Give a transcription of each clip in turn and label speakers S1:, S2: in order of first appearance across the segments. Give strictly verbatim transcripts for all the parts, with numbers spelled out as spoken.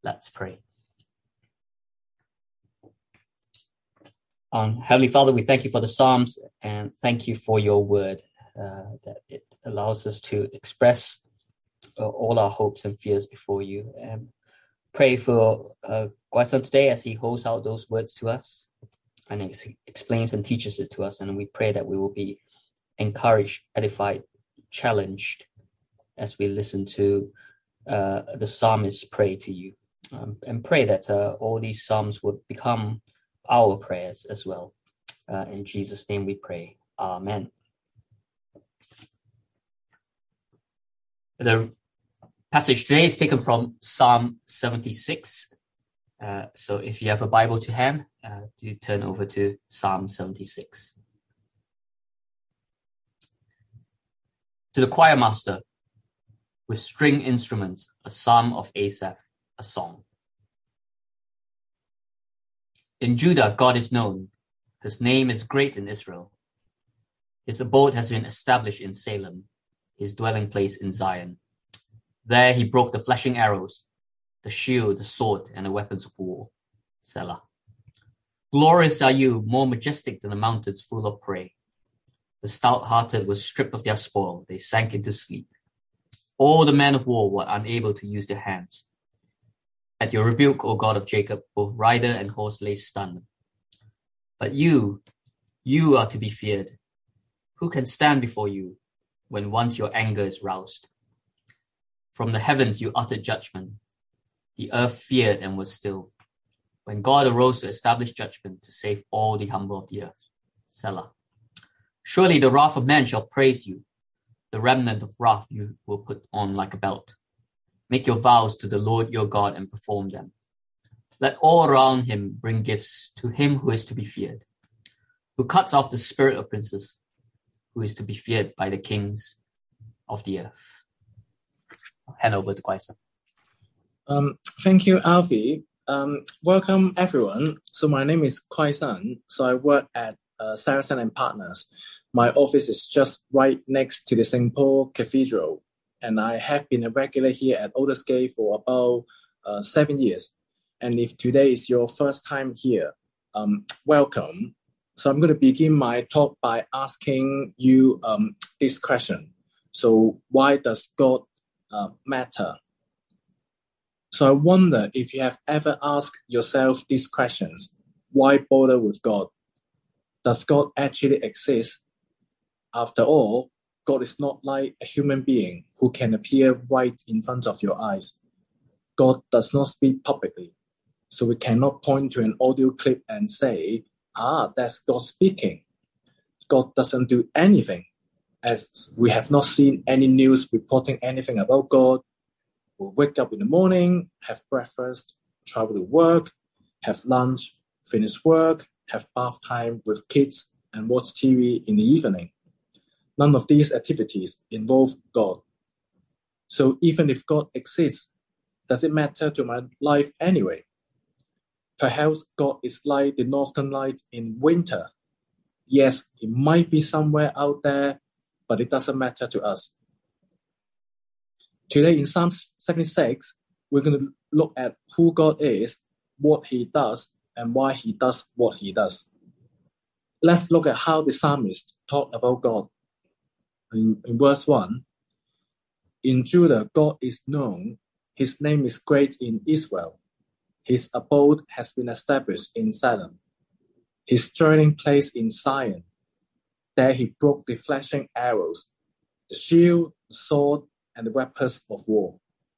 S1: Let's pray. Um, Heavenly Father, we thank you for the Psalms and thank you for your word, uh, that it allows us to express uh, all our hopes and fears before you. And pray for uh, Guaisan today as he holds out those words to us and ex- explains and teaches it to us. And we pray that we will be encouraged, edified, challenged as we listen to uh, the psalmist pray to you. Um, and pray that uh, all these psalms would become our prayers as well. Uh, in Jesus' name we pray. Amen. The passage today is taken from Psalm seventy-six. Uh, so if you have a Bible to hand, uh, do turn over to Psalm seventy-six. To the choir master, with string instruments, a psalm of Asaph, a song. In Judah, God is known. His name is great in Israel. His abode has been established in Salem, his dwelling place in Zion. There he broke the flashing arrows, the shield, the sword, and the weapons of war. Selah. Glorious are you, more majestic than the mountains full of prey. The stout-hearted were stripped of their spoil. They sank into sleep. All the men of war were unable to use their hands. At your rebuke, O God of Jacob, both rider and horse lay stunned. But you, you are to be feared. Who can stand before you when once your anger is roused? From the heavens you uttered judgment. The earth feared and was still. When God arose to establish judgment, to save all the humble of the earth. Selah. Surely the wrath of man shall praise you. The remnant of wrath you will put on like a belt. Make your vows to the Lord your God and perform them. Let all around him bring gifts to him who is to be feared, who cuts off the spirit of princes, who is to be feared by the kings of the earth. I'll hand over to Guaisan.
S2: Um, thank you, Alfie. Um, welcome, everyone. So my name is Guaisan. So I work at uh, Saracen and Partners. My office is just right next to the Saint Paul Cathedral. And I have been a regular here at Aldersgate for about uh, seven years. And if today is your first time here, um, welcome. So I'm going to begin my talk by asking you um, this question. So why does God uh, matter? So I wonder if you have ever asked yourself these questions. Why bother with God? Does God actually exist? After all, God is not like a human being who can appear right in front of your eyes. God does not speak publicly. So we cannot point to an audio clip and say, ah, that's God speaking. God doesn't do anything, as we have not seen any news reporting anything about God. We'll wake up in the morning, have breakfast, travel to work, have lunch, finish work, have bath time with kids, and watch T V in the evening. None of these activities involve God. So even if God exists, does it matter to my life anyway? Perhaps God is like the northern lights in winter. Yes, it might be somewhere out there, but it doesn't matter to us. Today in Psalm seventy-six, we're going to look at who God is, what he does, and why he does what he does. Let's look at how the psalmist talked about God. In, in verse one, in Judah, God is known. His name is great in Israel. His abode has been established in Salem. His dwelling place in Zion. There he broke the flashing arrows, the shield, the sword, and the weapons of war.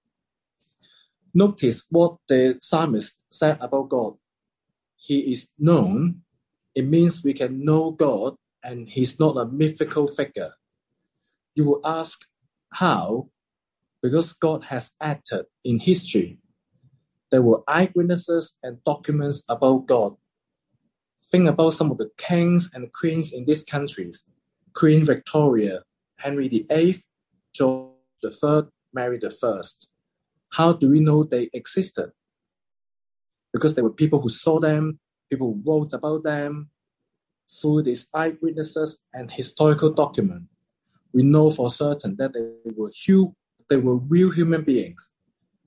S2: Notice what the psalmist said about God. He is known. It means we can know God, and he's not a mythical figure. You will ask, how? Because God has acted in history. There were eyewitnesses and documents about God. Think about some of the kings and queens in these countries. Queen Victoria, Henry the Eighth, George the Third, Mary the First. How do we know they existed? Because there were people who saw them, people who wrote about them. Through these eyewitnesses and historical documents, we know for certain that they were, hu- they were real human beings.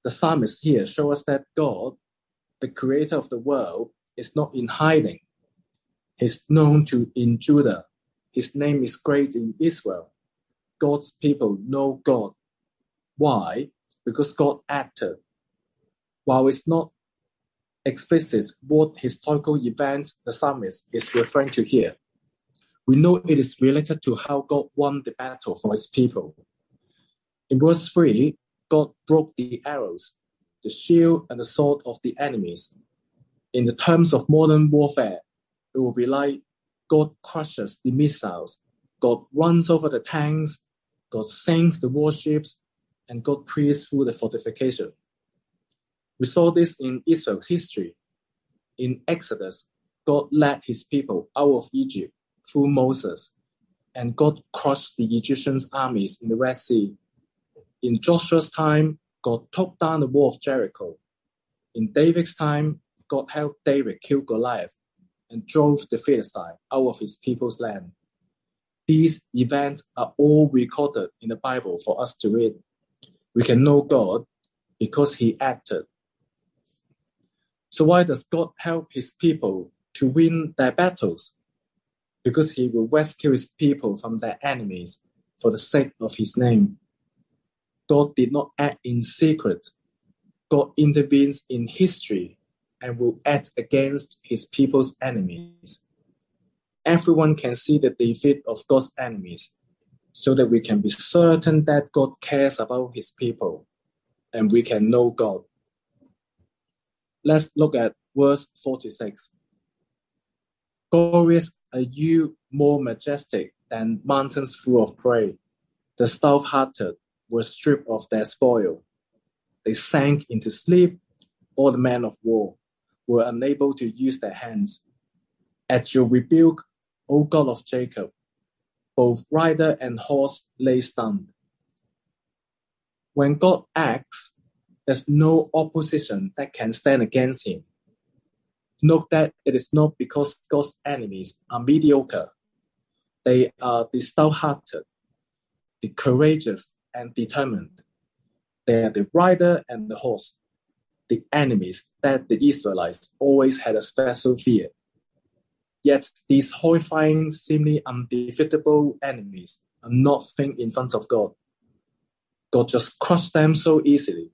S2: the psalmist here shows us that God, the creator of the world, is not in hiding. He's known to in Judah. His name is great in Israel. God's people know God. Why? Because God acted. While it's not explicit what historical events the psalmist is referring to here, we know it is related to how God won the battle for his people. In verse three, God broke the arrows, the shield, and the sword of the enemies. In the terms of modern warfare, it will be like God crushes the missiles, God runs over the tanks, God sinks the warships, and God pierces through the fortification. We saw this in Israel's history. In Exodus, God led his people out of Egypt through Moses, and God crushed the Egyptian armies in the Red Sea. In Joshua's time, God took down the wall of Jericho. In David's time, God helped David kill Goliath and drove the Philistine out of his people's land. These events are all recorded in the Bible for us to read. We can know God because he acted. So why does God help his people to win their battles? Because he will rescue his people from their enemies for the sake of his name. God did not act in secret. God intervenes in history and will act against his people's enemies. Everyone can see the defeat of God's enemies, so that we can be certain that God cares about his people, and we can know God. Let's look at verse forty-six. Glorious are you, more majestic than mountains full of prey. The stout-hearted were stripped of their spoil. They sank into sleep. All the men of war were unable to use their hands. At your rebuke, O God of Jacob, both rider and horse lay stunned. When God acts, there's no opposition that can stand against him. Note that it is not because God's enemies are mediocre. They are the stout-hearted, the courageous and determined. They are the rider and the horse, the enemies that the Israelites always had a special fear. Yet these horrifying, seemingly undefeatable enemies are nothing in front of God. God just crushed them so easily.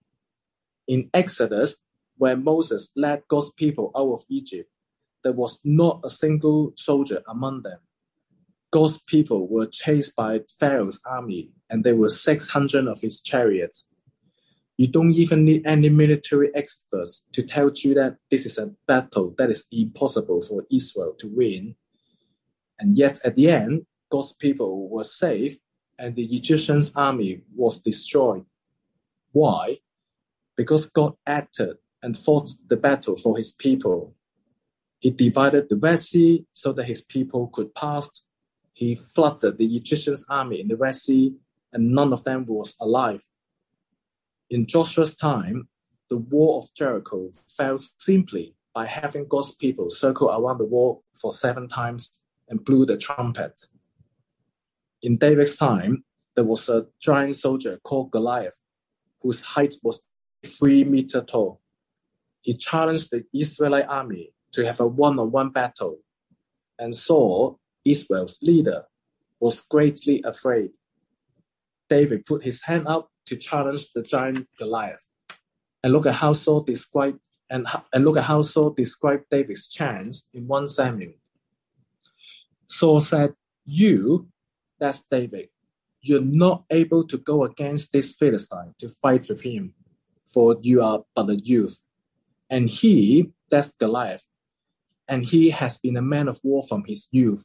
S2: In Exodus, when Moses led God's people out of Egypt, there was not a single soldier among them. God's people were chased by Pharaoh's army, and there were six hundred of his chariots. You don't even need any military experts to tell you that this is a battle that is impossible for Israel to win. And yet at the end, God's people were saved, and the Egyptian army was destroyed. Why? Because God acted and fought the battle for his people. He divided the Red Sea so that his people could pass. He flooded the Egyptian army in the Red Sea, and none of them was alive. In Joshua's time, the wall of Jericho fell simply by having God's people circle around the wall for seven times and blew the trumpet. In David's time, there was a giant soldier called Goliath, whose height was three meters tall. He challenged the Israelite army to have a one-on-one battle, and Saul, Israel's leader, was greatly afraid. David put his hand up to challenge the giant Goliath, and look at how Saul described and, and look at how Saul described David's chance in First Samuel. Saul said, "You, that's David, you're not able to go against this Philistine to fight with him, for you are but a youth. And he, that's Goliath, and he has been a man of war from his youth."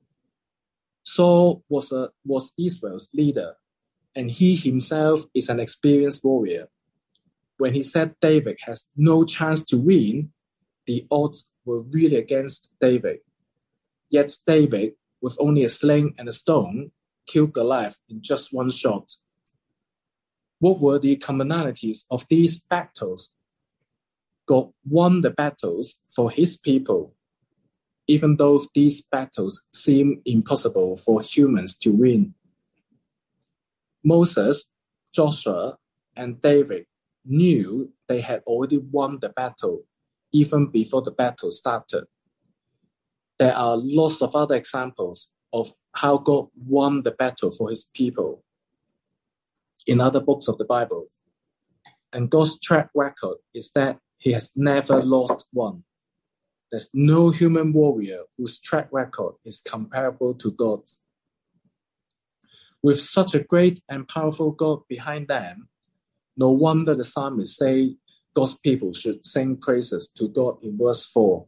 S2: Saul was, a, was Israel's leader, and he himself is an experienced warrior. When he said David has no chance to win, the odds were really against David. Yet David, with only a sling and a stone, killed Goliath in just one shot. What were the commonalities of these battles? God won the battles for his people, even though these battles seem impossible for humans to win. Moses, Joshua, and David knew they had already won the battle even before the battle started. There are lots of other examples of how God won the battle for his people in other books of the Bible. And God's track record is that he has never lost one. There's no human warrior whose track record is comparable to God's. With such a great and powerful God behind them, no wonder the psalmist say God's people should sing praises to God in verse four.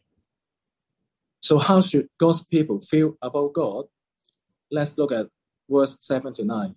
S2: So how should God's people feel about God? Let's look at verse seven to nine.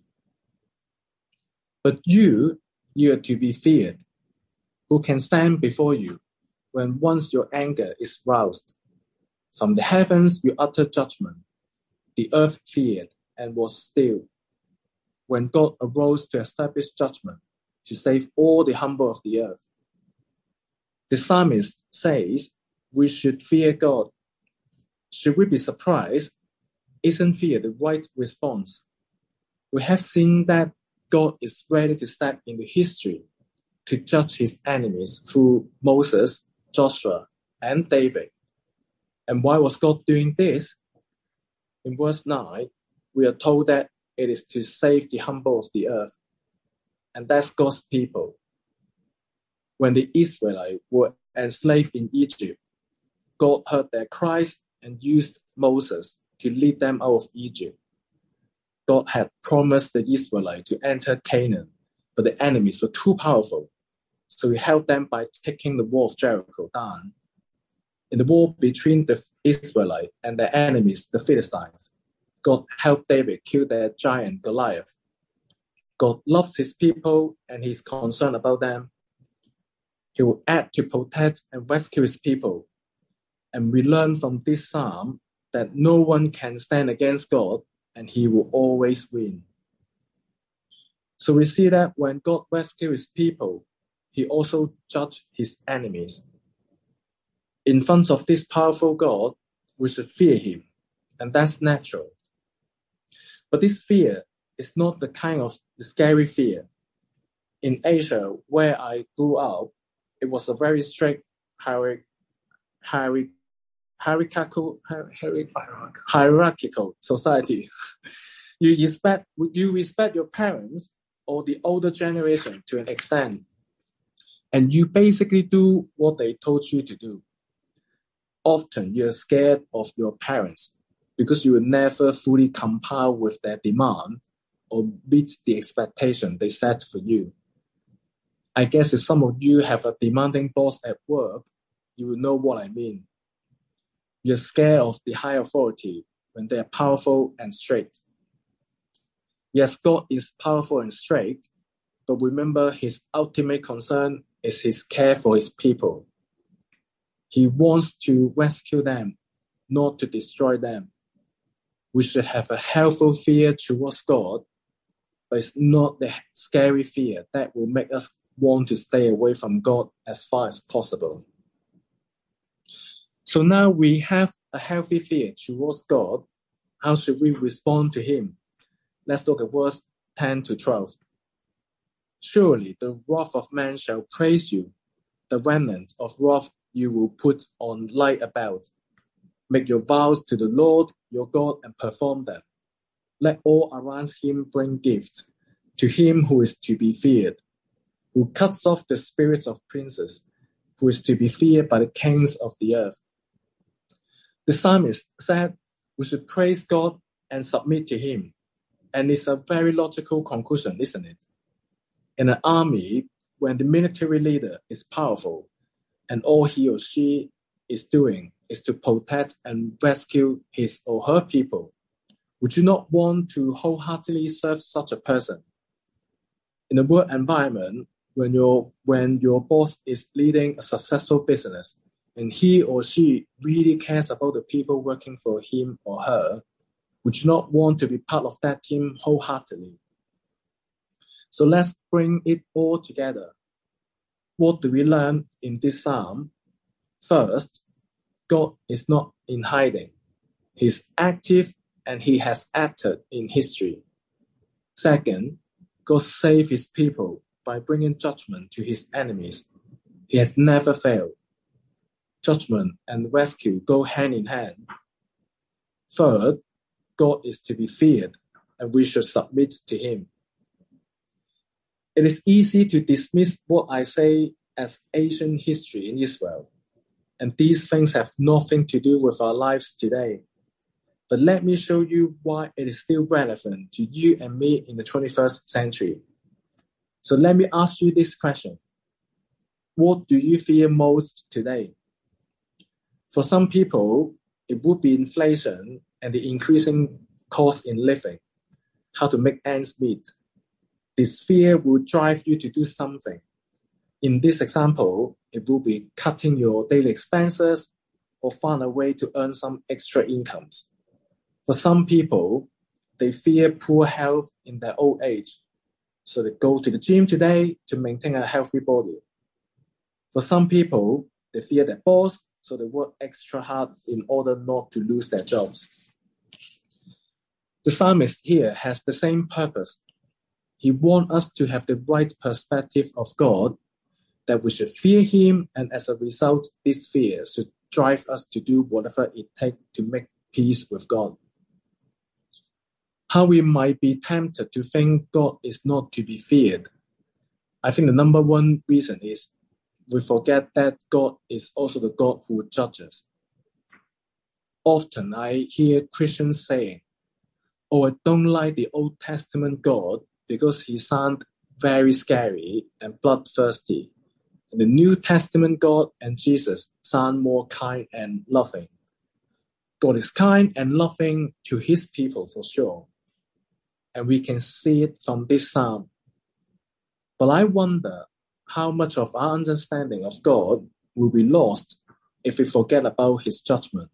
S2: But you, you are to be feared. Who can stand before you when once your anger is roused? From the heavens you utter judgment. The earth feared and was still. When God arose to establish judgment, to save all the humble of the earth. The psalmist says we should fear God. Should we be surprised? Isn't fear the right response? We have seen that God is ready to step into history to judge his enemies through Moses, Joshua, and David. And why was God doing this? In verse nine, we are told that it is to save the humble of the earth. And that's God's people. When the Israelites were enslaved in Egypt, God heard their cries and used Moses to lead them out of Egypt. God had promised the Israelites to enter Canaan, but the enemies were too powerful. So he helped them by taking the wall of Jericho down. In the war between the Israelites and their enemies, the Philistines, God helped David kill their giant Goliath. God loves his people and he's concerned about them. He will act to protect and rescue his people. And we learn from this psalm that no one can stand against God and he will always win. So we see that when God rescues his people, he also judges his enemies. In front of this powerful God, we should fear him, and that's natural. But this fear is not the kind of scary fear. In Asia, where I grew up, it was a very strict hierarchical, hierarchical, hierarchical society. You respect, you respect your parents or the older generation to an extent, and you basically do what they told you to do. Often you're scared of your parents because you will never fully comply with their demand or meet the expectation they set for you. I guess if some of you have a demanding boss at work, you will know what I mean. You're scared of the high authority when they're powerful and strict. Yes, God is powerful and strict, but remember his ultimate concern is his care for his people. He wants to rescue them, not to destroy them. We should have a helpful fear towards God, but it's not the scary fear that will make us want to stay away from God as far as possible. So now we have a healthy fear towards God. How should we respond to him? Let's look at verse ten to twelve. Surely the wrath of man shall praise you, the remnant of wrath you will put on light about. Make your vows to the Lord your God and perform them. Let all around him bring gifts to him who is to be feared, who cuts off the spirits of princes, who is to be feared by the kings of the earth. The psalmist said we should praise God and submit to him. And it's a very logical conclusion, isn't it? In an army, when the military leader is powerful and all he or she is doing is to protect and rescue his or her people, would you not want to wholeheartedly serve such a person? In a work environment, when your when your boss is leading a successful business and he or she really cares about the people working for him or her, would you not want to be part of that team wholeheartedly? So let's bring it all together. What do we learn in this psalm? First, God is not in hiding. He's active and he has acted in history. Second, God saved his people by bringing judgment to his enemies. He has never failed. Judgment and rescue go hand in hand. Third, God is to be feared, and we should submit to him. It is easy to dismiss what I say as ancient history in Israel, and these things have nothing to do with our lives today. But let me show you why it is still relevant to you and me in the twenty-first century. So let me ask you this question. What do you fear most today? For some people, it would be inflation and the increasing cost in living, how to make ends meet. This fear will drive you to do something. In this example, it will be cutting your daily expenses or find a way to earn some extra incomes. For some people, they fear poor health in their old age, so they go to the gym today to maintain a healthy body. For some people, they fear their boss, so they work extra hard in order not to lose their jobs. The psalmist here has the same purpose. He wants us to have the right perspective of God, that we should fear him, and as a result, this fear should drive us to do whatever it takes to make peace with God. How we might be tempted to think God is not to be feared. I think the number one reason is we forget that God is also the God who judges. Often I hear Christians saying, oh, I don't like the Old Testament God because he sounds very scary and bloodthirsty. And the New Testament God and Jesus sound more kind and loving. God is kind and loving to his people for sure. And we can see it from this psalm. But I wonder how much of our understanding of God will be lost if we forget about his judgment.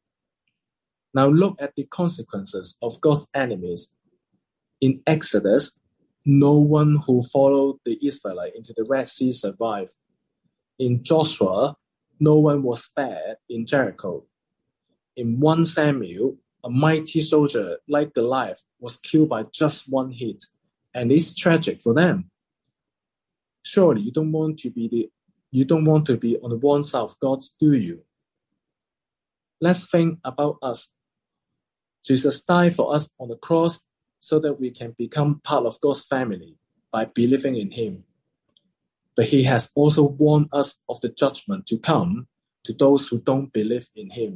S2: Now look at the consequences of God's enemies. In Exodus, no one who followed the Israelites into the Red Sea survived. In Joshua, no one was spared in Jericho. In First Samuel, a mighty soldier like Goliath was killed by just one hit, and it's tragic for them. Surely you don't want to be the you don't want to be on the wrong side of God, do you? Let's think about us. Jesus died for us on the cross so that we can become part of God's family by believing in him. But he has also warned us of the judgment to come to those who don't believe in him.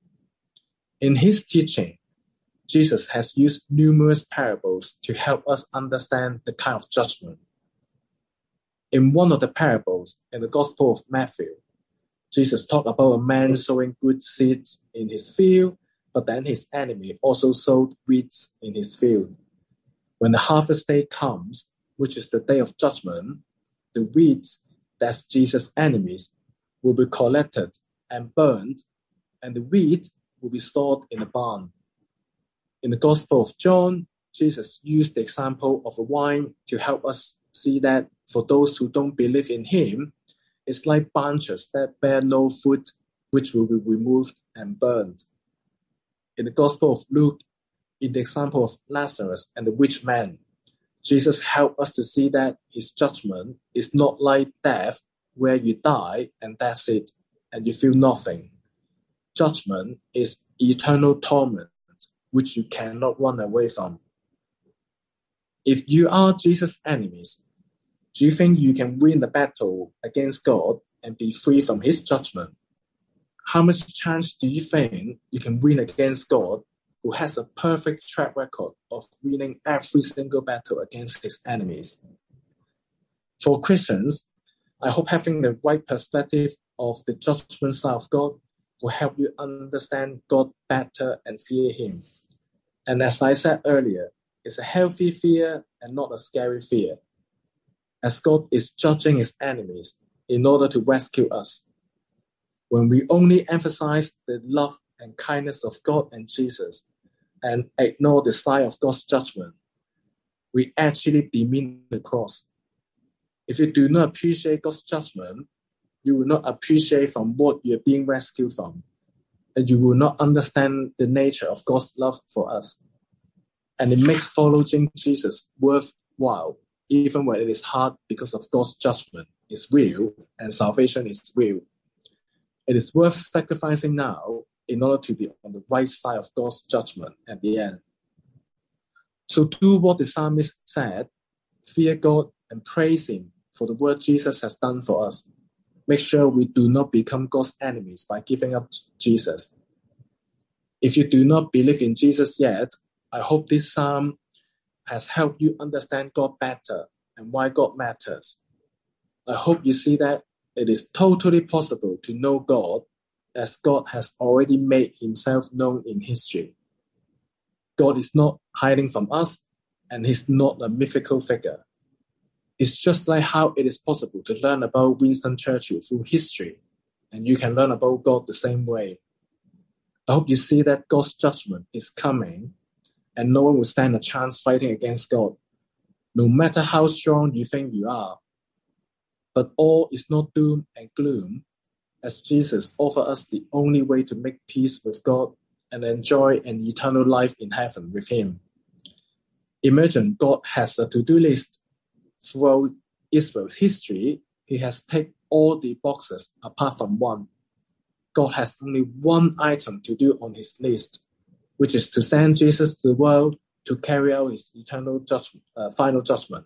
S2: In his teaching, Jesus has used numerous parables to help us understand the kind of judgment. In one of the parables in the Gospel of Matthew, Jesus talked about a man sowing good seeds in his field, but then his enemy also sowed weeds in his field. When the harvest day comes, which is the day of judgment, the weeds, that's Jesus' enemies, will be collected and burned, and the wheat will be stored in a barn. In the Gospel of John, Jesus used the example of a vine to help us see that for those who don't believe in him, it's like branches that bear no fruit, which will be removed and burned. In the Gospel of Luke, in the example of Lazarus and the rich man, Jesus helped us to see that his judgment is not like death, where you die and that's it, and you feel nothing. Judgment is eternal torment, which you cannot run away from. If you are Jesus' enemies, do you think you can win the battle against God and be free from his judgment? How much chance do you think you can win against God, who has a perfect track record of winning every single battle against his enemies? For Christians, I hope having the right perspective of the judgment side of God will help you understand God better and fear him. And as I said earlier, it's a healthy fear and not a scary fear, as God is judging his enemies in order to rescue us. When we only emphasize the love and kindness of God and Jesus and ignore the side of God's judgment, we actually demean the cross. If you do not appreciate God's judgment, you will not appreciate from what you're being rescued from, and you will not understand the nature of God's love for us. And it makes following Jesus worthwhile even when it is hard because of God's judgment, is real and salvation is real. It is worth sacrificing now in order to be on the right side of God's judgment at the end. So do what the psalmist said, fear God and praise Him for the work Jesus has done for us. Make sure we do not become God's enemies by giving up Jesus. If you do not believe in Jesus yet, I hope this psalm has helped you understand God better and why God matters. I hope you see that it is totally possible to know God as God has already made Himself known in history. God is not hiding from us, and He's not a mythical figure. It's just like how it is possible to learn about Winston Churchill through history, and you can learn about God the same way. I hope you see that God's judgment is coming, and no one will stand a chance fighting against God, no matter how strong you think you are. But all is not doom and gloom, as Jesus offers us the only way to make peace with God and enjoy an eternal life in heaven with Him. Imagine God has a to-do list. Throughout Israel's history, He has ticked all the boxes apart from one. God has only one item to do on His list, which is to send Jesus to the world to carry out His eternal judgment, uh, final judgment.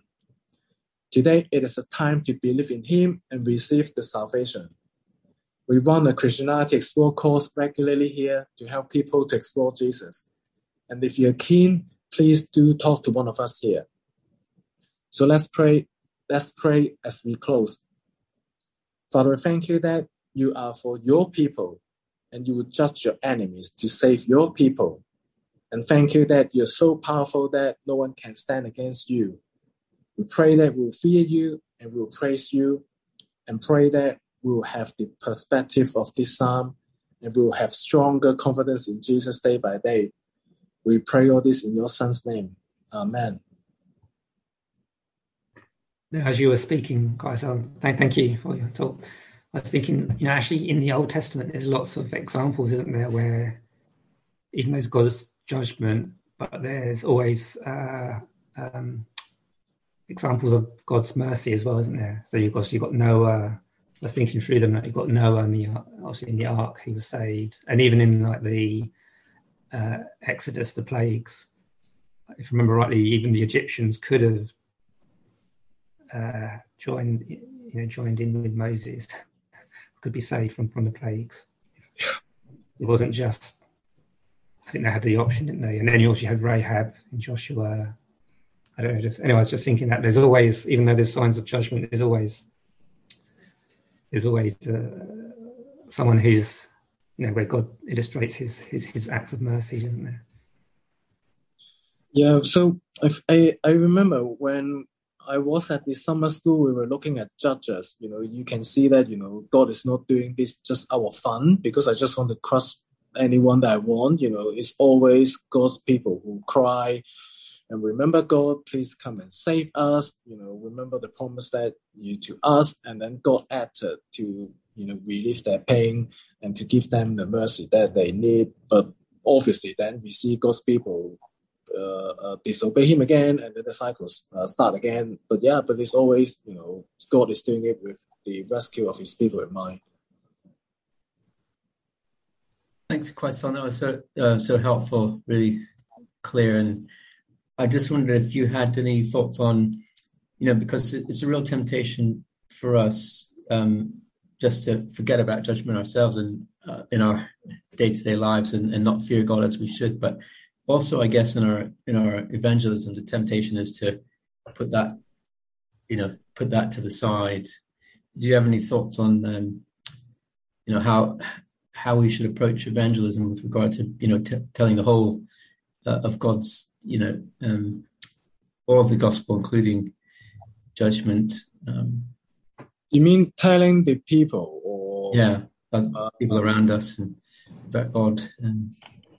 S2: Today, it is a time to believe in Him and receive the salvation. We run a Christianity Explore course regularly here to help people to explore Jesus. And if you're keen, please do talk to one of us here. So let's pray. Let's pray as we close. Father, thank you that you are for your people and you will judge your enemies to save your people. And thank you that you're so powerful that no one can stand against you. We pray that we'll fear you and we'll praise you, and pray that we'll have the perspective of this psalm and we'll have stronger confidence in Jesus day by day. We pray all this in your Son's name. Amen.
S3: As you were speaking, guys, um, thank, thank you for your talk. I was thinking, you know, actually in the Old Testament, there's lots of examples, isn't there, where even though it's God's judgment, but there's always uh, um, examples of God's mercy as well, isn't there? So you've got, you've got Noah. I was thinking through them, you've got Noah and the obviously in the ark, he was saved, and even in like the uh, Exodus, the plagues. If I remember rightly, even the Egyptians could have uh, joined, you know, joined in with Moses, could be saved from, from the plagues. It wasn't just. I think they had the option, didn't they? And then you also had Rahab and Joshua. I don't know. Just anyway, I was just thinking that there's always, even though there's signs of judgment, there's always. There's always uh, someone who's, you know, where God illustrates his, his, his acts of mercy, isn't there?
S2: Yeah, so if I, I remember when I was at the summer school, we were looking at Judges. You know, you can see that, you know, God is not doing this just out of fun because I just want to crush anyone that I want. You know, it's always God's people who cry and remember God, please come and save us. You know, remember the promise that you to us, and then God acted to, you know, relieve their pain and to give them the mercy that they need. But obviously, then we see God's people uh, uh, disobey Him again, and then the cycles uh, start again. But yeah, but it's always, you know, God is doing it with the rescue of His people in mind.
S4: Thanks, Kwai-san. That was so uh, so helpful, really clear. And I just wondered if you had any thoughts on, you know, because it's a real temptation for us um, just to forget about judgment ourselves and uh, in our day-to-day lives and, and not fear God as we should. But also, I guess, in our in our evangelism, the temptation is to put that, you know, put that to the side. Do you have any thoughts on, um, you know, how how we should approach evangelism with regard to, you know, t- telling the whole uh, of God's, you know, um, all of the gospel, including judgment. Um,
S2: you mean telling the people, or
S4: yeah, uh, people around us and about God? Um,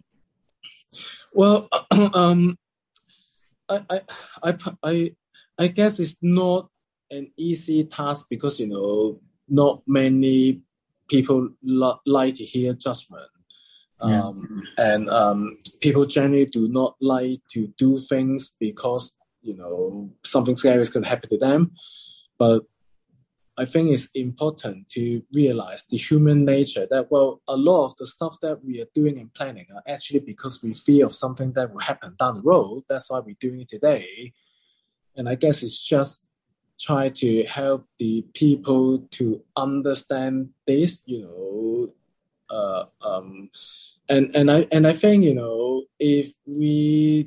S2: well, um, I, I, I, I, I guess it's not an easy task because, you know, not many people lo- like to hear judgment. Um, yeah. And um, people generally do not like to do things because you know, something scary is going to happen to them. But I think it's important to realize the human nature that, well, a lot of the stuff that we are doing and planning are actually because we fear of something that will happen down the road. That's why we're doing it today. And I guess it's just try to help the people to understand this, you know, uh, um, and, and I, and I think, you know, if we,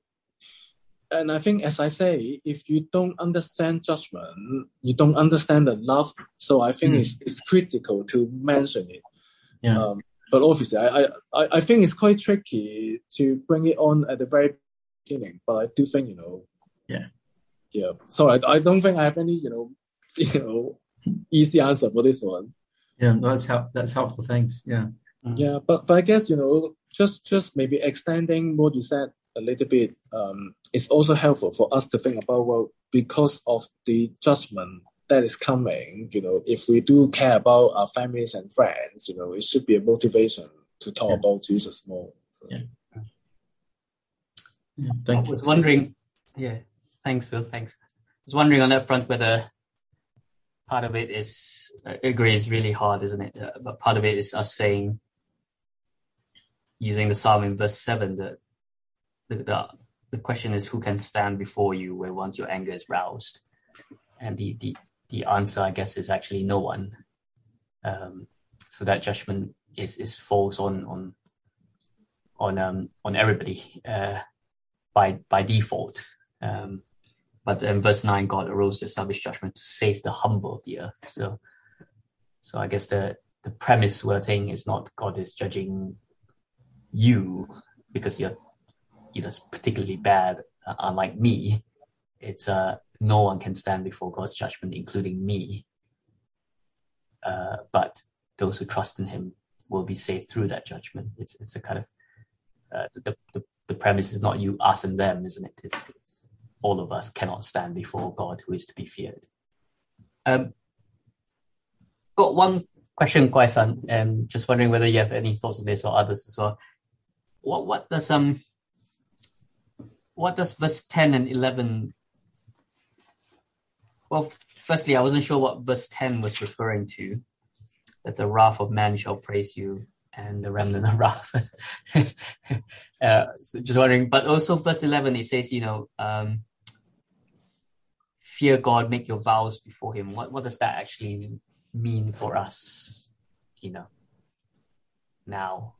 S2: and I think, as I say, if you don't understand judgment, you don't understand the love. So I think mm. it's, it's critical to mention it.
S4: Yeah.
S2: Um, but obviously, I, I, I think it's quite tricky to bring it on at the very beginning. But I do think, you know,
S4: yeah,
S2: yeah. So I, I don't think I have any, you know, you know, easy answer for this one.
S4: Yeah, that's how that's helpful. Thanks. Yeah.
S2: Mm. Yeah, but but I guess, you know, just just maybe extending what you said a little bit, um, it's also helpful for us to think about, well, because of the judgment that is coming, you know, if we do care about our families and friends, you know, it should be a motivation to talk yeah. about Jesus more. So.
S4: Yeah. yeah. Thank
S1: I was
S4: you.
S1: wondering, yeah, thanks, Phil, thanks. I was wondering on that front whether part of it is, I agree, it's really hard, isn't it? Uh, but part of it is us saying, using the Psalm in verse seven, that The, the the question is, who can stand before you where once your anger is roused? And the the, the answer, I guess, is actually no one. Um, so that judgment is, is falls on on on um on everybody uh, by by default. Um, but in verse nine, God arose to establish judgment to save the humble of the earth. So so I guess the the premise we're saying is not God is judging you because you're you know, it's particularly bad, uh, unlike me. It's uh, no one can stand before God's judgment, including me. Uh, but those who trust in Him will be saved through that judgment. It's it's a kind of uh, the, the the premise is not you, us, and them, isn't it? It's, it's all of us cannot stand before God, who is to be feared. Um, got one question, Kwai-san, and just wondering whether you have any thoughts on this or others as well. What what does um What does verse ten and eleven... Well, firstly, I wasn't sure what verse ten was referring to, that the wrath of man shall praise you and the remnant of wrath. uh, so just wondering, but also verse eleven, it says, you know, um, fear God, make your vows before Him. What, what does that actually mean for us, you know, now?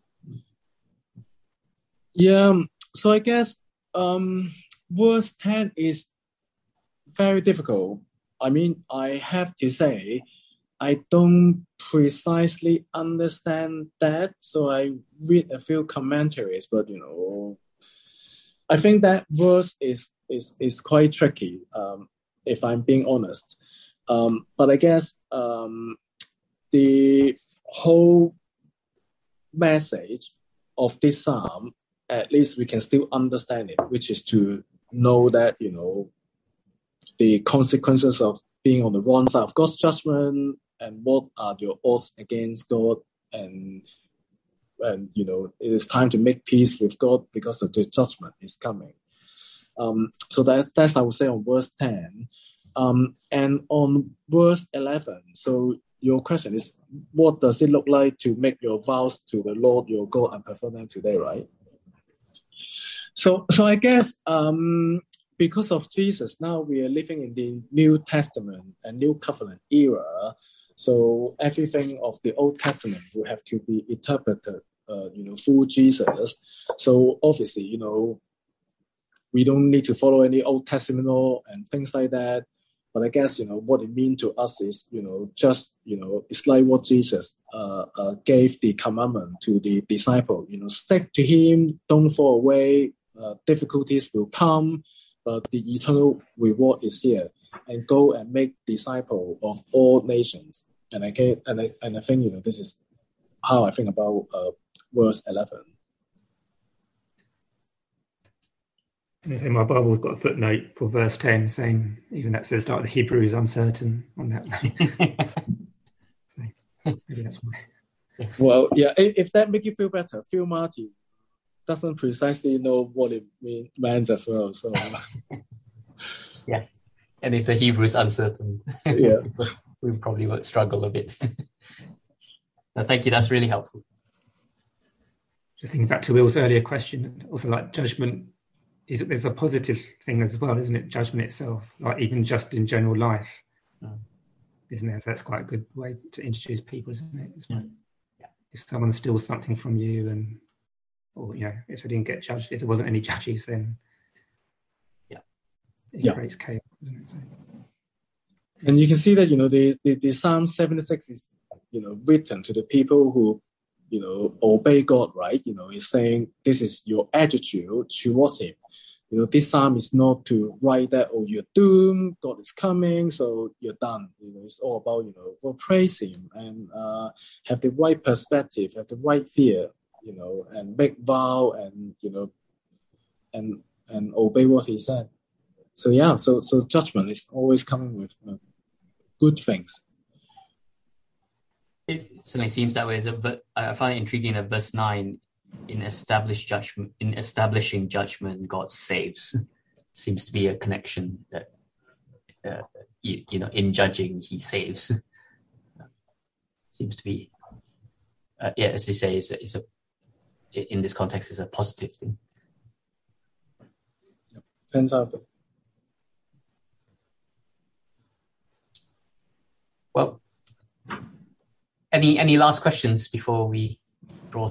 S2: Yeah, so I guess Um, verse ten is very difficult. I mean, I have to say, I don't precisely understand that, so I read a few commentaries, but, you know, I think that verse is is, is quite tricky, um, if I'm being honest. Um, but I guess um, the whole message of this psalm, at least we can still understand it, which is to know that, you know, the consequences of being on the wrong side of God's judgment and what are your odds against God, and, and you know, it is time to make peace with God because of the judgment is coming. Um, so that's, that's, I would say, on verse ten. Um, and on verse eleven, so your question is, what does it look like to make your vows to the Lord your God and perform them today, right? So, so I guess um, because of Jesus, now we are living in the New Testament and New Covenant era. So everything of the Old Testament will have to be interpreted, uh, you know, through Jesus. So obviously, you know, we don't need to follow any Old Testament law and things like that. But I guess, you know, what it means to us is, you know, just, you know, it's like what Jesus uh, uh, gave the commandment to the disciple, you know, stick to Him, don't fall away, uh, difficulties will come, but the eternal reward is here. And go and make disciples of all nations. And I, can, and, I, and I think, you know, this is how I think about uh, verse eleven.
S3: So my Bible's got a footnote for verse ten saying even that says that the Hebrew is uncertain on that. So maybe that's why.
S2: Well, yeah, if that makes you feel better, Phil Martin doesn't precisely know what it means as well. So
S1: Yes. And if the Hebrew is uncertain,
S2: Yeah.
S1: we probably would struggle a bit. No, thank you. That's really helpful.
S3: Just thinking back to Will's earlier question, also like judgment, is that there's a positive thing as well, isn't it? Judgment itself, like even just in general life,
S1: mm.
S3: isn't there? So that's quite a good way to introduce people, isn't it? It's like,
S1: mm. yeah.
S3: If someone steals something from you, and or you know, if they didn't get judged, if there wasn't any judges, then
S1: yeah,
S3: it
S2: yeah.
S3: creates chaos, isn't it? So,
S2: and you can see that, you know, the, the, the Psalm seventy-six is, you know, written to the people who, you know, obey God, right? You know, it's saying this is your attitude towards Him. You know, this psalm is not to write that, oh, you're doomed, God is coming, so you're done. You know, it's all about, you know, well, praise Him and uh, have the right perspective, have the right fear, you know, and make vow and, you know, and and obey what He said. So yeah, so so judgment is always coming with uh, good things.
S1: It certainly seems that way. I find it intriguing that verse nine, in established judgment, in establishing judgment, God saves. Seems to be a connection that, uh, you, you know, in judging, He saves. Seems to be, uh, yeah, as you say, is a, is a in this context is a positive thing.
S2: Fantastic.
S1: Well, any any last questions before we